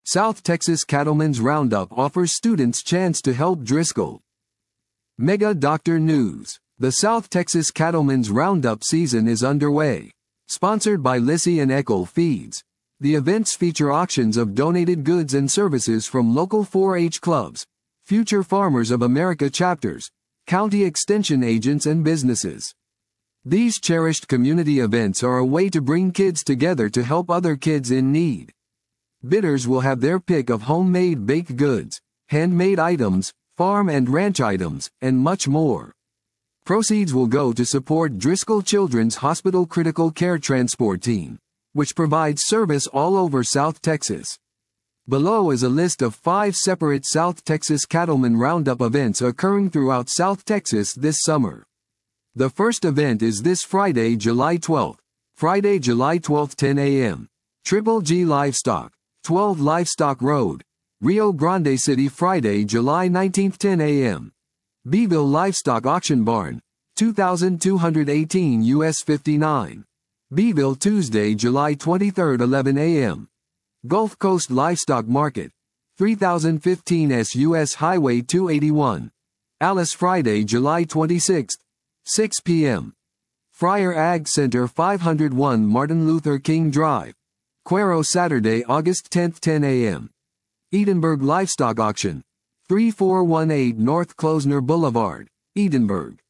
South Texas Cattlemen's Roundup offers students chance to help Driscoll. Mega Doctor News. The South Texas Cattlemen's Roundup season is underway. Sponsored by Lissy and Eckel Feeds. The events feature auctions of donated goods and services from local 4-H clubs, Future Farmers of America chapters, county extension agents and businesses. These cherished community events are a way to bring kids together to help other kids in need. Bidders will have their pick of homemade baked goods, handmade items, farm and ranch items, and much more. Proceeds will go to support Driscoll Children's Hospital Critical Care Transport Team, which provides service all over South Texas. Below is a list of 5 separate South Texas Cattlemen Roundup events occurring throughout South Texas this summer. The first event is this Friday, July 12th. Friday, July 12th, 10 a.m. Triple G Livestock, 12 Livestock Road, Rio Grande City. Friday, July 19th, 10 a.m. Beeville Livestock Auction Barn, 2218 US 59. Beeville. Tuesday, July 23rd, 11 a.m. Gulf Coast Livestock Market, 3015 US Highway 281. Alice. Friday, July 26th, 6 p.m. Friar Ag Center, 501 Martin Luther King Drive, Cuero. Saturday, August 10th, 10 a.m. Edinburgh Livestock Auction, 3418 North Closner Boulevard, Edinburgh.